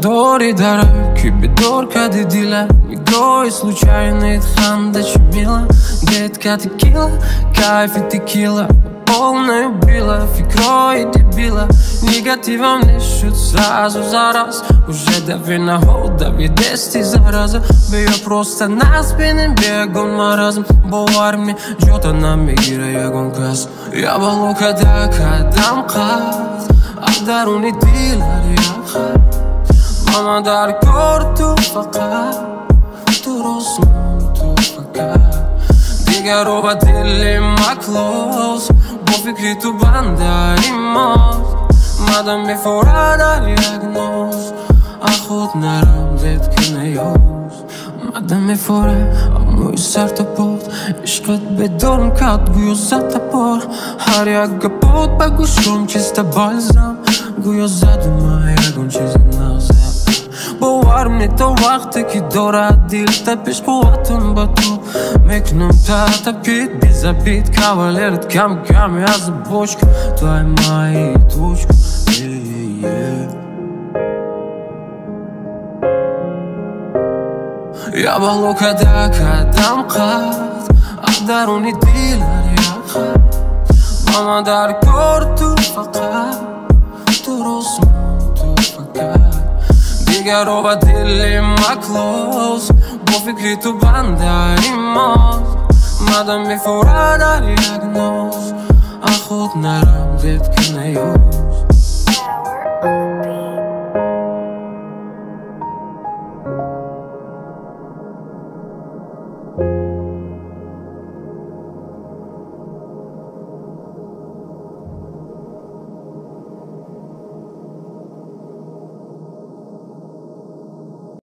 дори дара, ки бедор къде дила. Игрой случайно ханда, че мила. Детка текила, кайф и текила. Полна е била, в игрой и дебила. Негативам нещо сразу за раз. Уже да ви наход, да ви дести зараза. Бея просто нас бенем бегон маразм. Бовар ми, джота на ми гира ягон каз. Ябало када кадам каз. Даруни дилар яхад. Мама дар корту факат. Туросмон ту факат. Digaroba dilemma close. Bo fikri tu banda imos. Madam mi fora da diagnos. Ахот нарам детки не ёс. Madam mi fora amoj sarta pot. Ishqat bedorm kat gujo zata por. Harja gapot pa gushum qista balzam. Gujo zaduma jagon qizin nazam. Boarm një të vakte ki dora dil të pish po atën batu. Me kënëm ta të pit, bizabit kavalerët kam jazë boshk. To e ma i tushk, Ja ballo kada kadam qat. Daruni dilar jaxat. Mama dar kortu faqat. Turosmon tu faqat. Digaroba dilemma close. Bo fikri tu banda imos. Madam mi fora da diagnos. Ахот нарам детки не ёс.